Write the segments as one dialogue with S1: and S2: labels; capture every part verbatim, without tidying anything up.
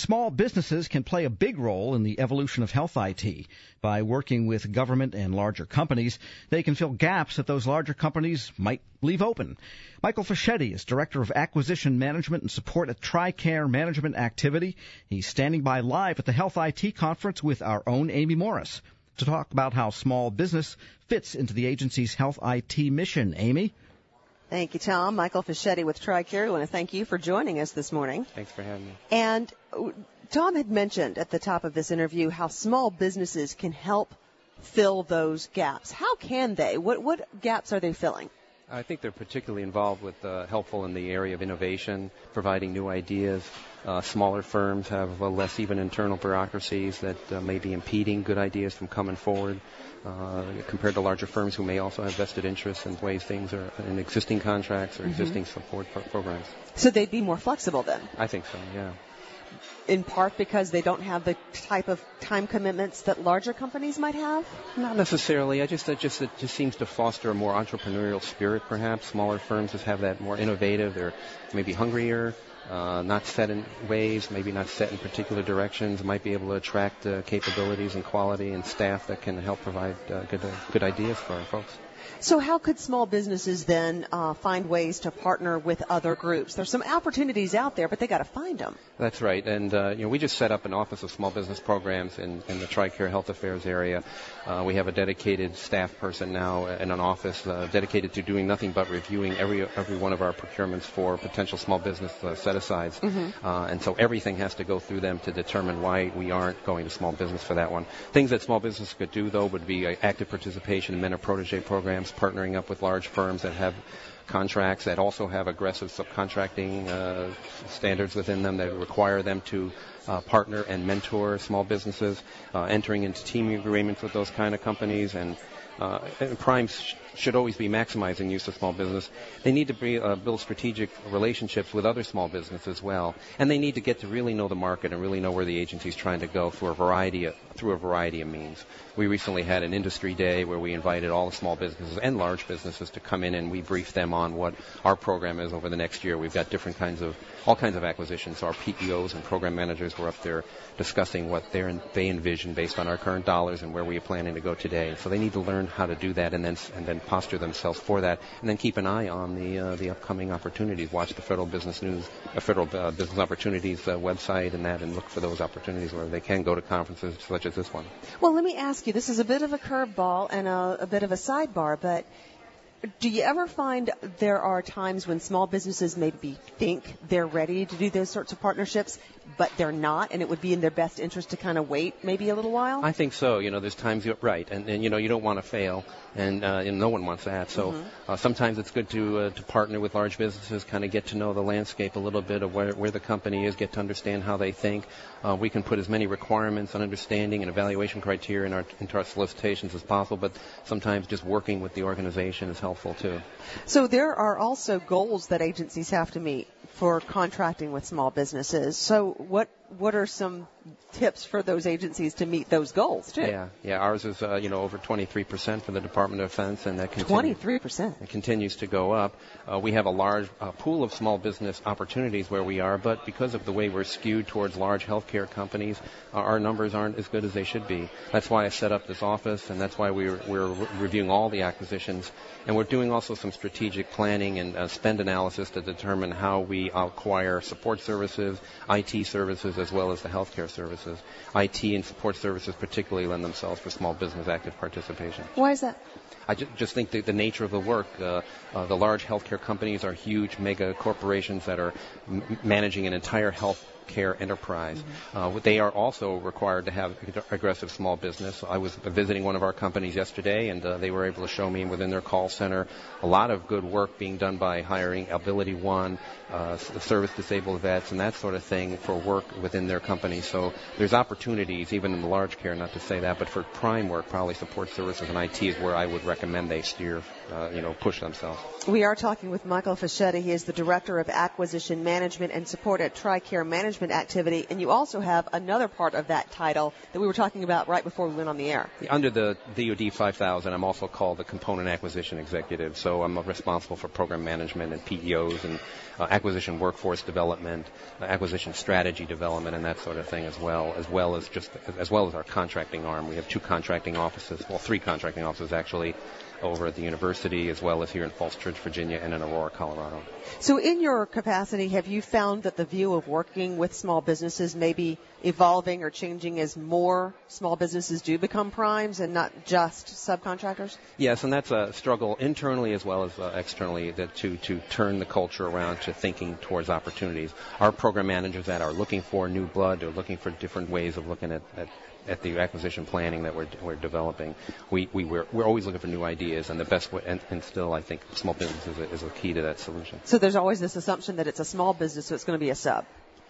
S1: Small businesses can play a big role in the evolution of health I T. By working with government and larger companies, they can fill gaps that those larger companies might leave open. Michael Fischetti is Director of Acquisition Management and Support at TRICARE Management Activity. He's standing by live at the Health I T Conference with our own Amy Morris to talk about how small business fits into the agency's health I T mission. Amy?
S2: Thank you, Tom. Michael Fischetti with TRICARE. I want to thank you for joining us this morning.
S3: Thanks for having me.
S2: And Tom had mentioned at the top of this interview how small businesses can help fill those gaps. How can they? What what gaps are they filling?
S3: I think they're particularly involved with uh, helpful in the area of innovation, providing new ideas. Uh, smaller firms have uh, less even internal bureaucracies that uh, may be impeding good ideas from coming forward, uh, compared to larger firms who may also have vested interests in ways things are in existing contracts or mm-hmm. existing support pro- programs.
S2: So they'd be more flexible then?
S3: I think so, yeah.
S2: In part because they don't have the type of time commitments that larger companies might have?
S3: Not necessarily. I just, it just, it just seems to foster a more entrepreneurial spirit, perhaps. Smaller firms just have that more innovative. They're maybe hungrier, uh, not set in ways, maybe not set in particular directions. Might be able to attract uh, capabilities and quality and staff that can help provide uh, good, uh, good ideas for our folks.
S2: So how could small businesses then uh, find ways to partner with other groups? There's some opportunities out there, but they got to find them.
S3: That's right. And, uh, you know, we just set up an Office of Small Business Programs in, in the TRICARE Health Affairs area. Uh, we have a dedicated staff person now in an office uh, dedicated to doing nothing but reviewing every every one of our procurements for potential small business uh, set-asides. Mm-hmm. Uh, and so everything has to go through them to determine why we aren't going to small business for that one. Things that small business could do, though, would be uh, active participation in mentor-protege programs, partnering up with large firms that have contracts that also have aggressive subcontracting uh, standards within them that require them to uh, partner and mentor small businesses, uh, entering into teaming agreements with those kind of companies, and, uh, and primes sh- should always be maximizing use of small business. They need to be, uh, build strategic relationships with other small businesses as well, and they need to get to really know the market and really know where the agency is trying to go through a variety of, through a variety of means. We recently had an industry day where we invited all the small businesses and large businesses to come in, and we briefed them on what our program is over the next year. We've got different kinds of, all kinds of acquisitions. So our P E Os and program managers were up there discussing what they're, they envision based on our current dollars and where we are planning to go today. So they need to learn how to do that and then and then posture themselves for that, and then keep an eye on the uh, the upcoming opportunities. Watch the Federal Business News, uh, Federal uh, Business Opportunities uh, website and that, and look for those opportunities where they can go to conferences such as this one.
S2: Well, let me ask you, this is a bit of a curveball and a, a bit of a sidebar, but do you ever find there are times when small businesses maybe think they're ready to do those sorts of partnerships, but they're not, and it would be in their best interest to kind of wait maybe a little while?
S3: I think so. You know, there's times you're right, and, and you know, you don't want to fail, and, uh, and no one wants that. So mm-hmm. uh, sometimes it's good to uh, to partner with large businesses, kind of get to know the landscape a little bit of where, where the company is, get to understand how they think. Uh, we can put as many requirements on understanding and evaluation criteria in our, into our solicitations as possible, but sometimes just working with the organization is helpful too.
S2: So there are also goals that agencies have to meet for contracting with small businesses. So what what are some tips for those agencies to meet those goals too?
S3: Yeah, yeah. Ours is uh, you know over twenty-three percent for the Department of Defense, and that continues.
S2: twenty-three percent.
S3: It continues to go up. Uh, we have a large uh, pool of small business opportunities where we are, but because of the way we're skewed towards large healthcare companies, uh, our numbers aren't as good as they should be. That's why I set up this office, and that's why we're we're re- reviewing all the acquisitions, and we're doing also some strategic planning and uh, spend analysis to determine how we acquire support services, I T services, as well as the healthcare services. I T and support services particularly lend themselves for small business active participation.
S2: Why is that?
S3: I ju- just think that the nature of the work, uh, uh, the large healthcare companies are huge mega corporations that are m- managing an entire health care enterprise. Mm-hmm. Uh, they are also required to have aggressive small business. I was visiting one of our companies yesterday, and uh, they were able to show me within their call center a lot of good work being done by hiring Ability One, uh, service disabled vets, and that sort of thing for work within their company. So there's opportunities, even in the large care, not to say that, but for prime work, probably support services and I T is where I would recommend they steer uh, you know, push themselves.
S2: We are talking with Michael Fischetti. He is the Director of Acquisition Management and Support at TRICARE Management Activity. And you also have another part of that title that we were talking about right before we went on the air.
S3: Under the D O D five thousand, I'm also called the Component Acquisition Executive. So I'm responsible for program management and P E Os and uh, acquisition workforce development, uh, acquisition strategy development, and that sort of thing as well, as well as just as well as our contracting arm. We have two contracting offices, well, three contracting offices actually, over at the university, as well as here in Falls Church, Virginia, and in Aurora, Colorado.
S2: So in your capacity, have you found that the view of working with small businesses may be evolving or changing as more small businesses do become primes and not just subcontractors?
S3: Yes, and that's a struggle internally as well as uh, externally that to, to turn the culture around to thinking towards opportunities. Our program managers that are looking for new blood, they're looking for different ways of looking at, at at the acquisition planning that we're we're developing. We we we're, we're always looking for new ideas, and the best way, and, and still I think small business is a, is a key to that solution.
S2: So there's always this assumption that it's a small business, so it's going to be a sub.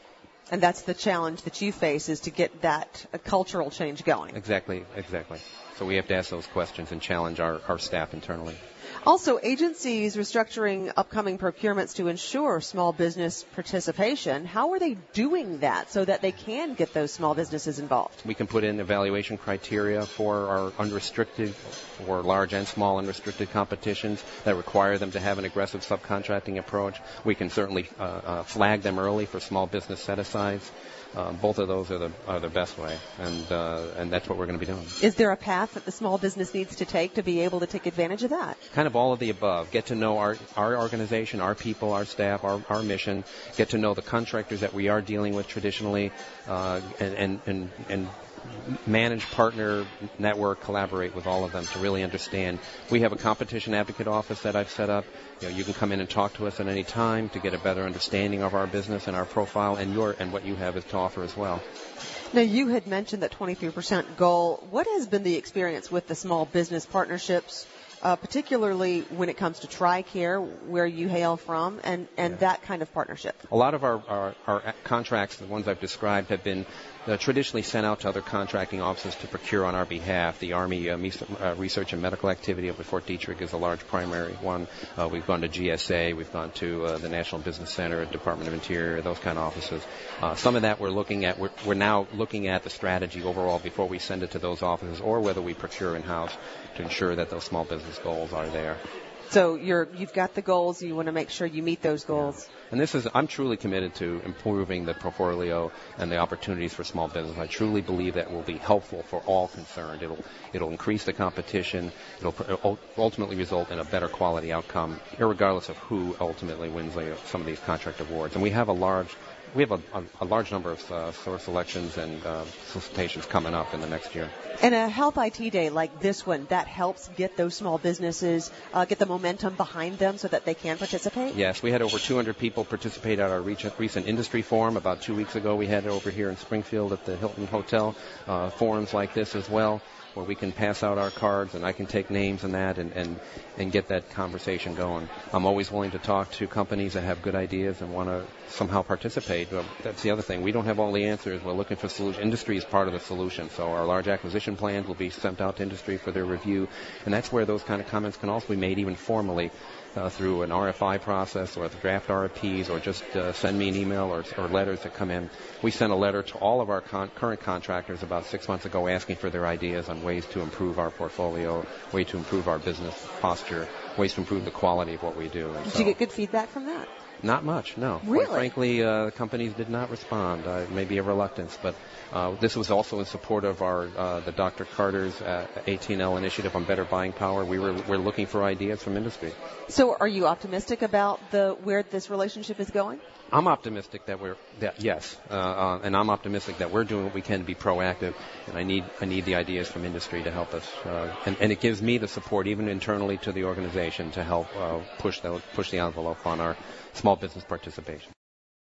S2: And that's the challenge that you face, is to get that uh, cultural change going.
S3: Exactly, exactly. So we have to ask those questions and challenge our, our staff internally.
S2: Also, agencies restructuring upcoming procurements to ensure small business participation. How are they doing that so that they can get those small businesses involved?
S3: We can put in evaluation criteria for our unrestricted or large and small unrestricted competitions that require them to have an aggressive subcontracting approach. We can certainly uh, uh, flag them early for small business set-asides. Uh, both of those are the are the best way, and uh, and that's what we're going to be doing.
S2: Is there a path that the small business needs to take to be able to take advantage of that?
S3: Kind of all of the above. Get to know our our organization, our people, our staff, our our mission. Get to know the contractors that we are dealing with traditionally, uh, and and and. and manage, partner, network, collaborate with all of them to really understand. We have a competition advocate office that I've set up. You know, you can come in and talk to us at any time to get a better understanding of our business and our profile and your and what you have to offer as well.
S2: Now, you had mentioned that twenty-three percent goal. What has been the experience with the small business partnerships, uh, particularly when it comes to TRICARE, where you hail from, and, and yeah. that kind of partnership?
S3: A lot of our, our, our contracts, the ones I've described, have been Uh, traditionally sent out to other contracting offices to procure on our behalf. The Army uh, uh, Research and Medical Activity up at Fort Detrick is a large primary one. Uh, we've gone to G S A. We've gone to uh, the National Business Center, Department of Interior, those kind of offices. Uh, some of that we're looking at. We're, we're now looking at the strategy overall before we send it to those offices, or whether we procure in-house to ensure that those small business goals are there.
S2: So you're, you've got the goals. You want to make sure you meet those goals.
S3: And this is, I'm truly committed to improving the portfolio and the opportunities for small business. I truly believe that will be helpful for all concerned. It'll, it'll increase the competition. It'll, it'll ultimately result in a better quality outcome, irregardless of who ultimately wins the, some of these contract awards. And we have a large We have a, a, a large number of uh, source selections and uh, solicitations coming up in the next year.
S2: And a Health I T Day like this one, that helps get those small businesses, uh, get the momentum behind them so that they can participate?
S3: Yes, we had over two hundred people participate at our recent industry forum. About two weeks ago, we had it over here in Springfield at the Hilton Hotel, uh, forums like this as well, where we can pass out our cards and I can take names and that and, and, and get that conversation going. I'm always willing to talk to companies that have good ideas and want to somehow participate. Well, that's the other thing. We don't have all the answers. We're looking for solutions. Industry is part of the solution. So our large acquisition plans will be sent out to industry for their review. And that's where those kind of comments can also be made even formally. Uh, through an R F I process or the draft R F Ps or just uh, send me an email or, or letters that come in. We sent a letter to all of our con- current contractors about six months ago asking for their ideas on ways to improve our portfolio, ways to improve our business posture, ways to improve the quality of what we do. And
S2: Did
S3: so,
S2: you get good feedback from that?
S3: Not much, no.
S2: Really?
S3: Quite frankly, uh, companies did not respond. Uh, maybe a reluctance, but uh, this was also in support of our uh, the Doctor Carter's uh, A T and L initiative on better buying power. We were we're looking for ideas from industry.
S2: So, are you optimistic about the where this relationship is going?
S3: I'm optimistic that we're that yes, uh, uh, and I'm optimistic that we're doing what we can to be proactive. And I need I need the ideas from industry to help us, uh, and, and it gives me the support even internally to the organization to help uh, push the push the envelope on our small business participation.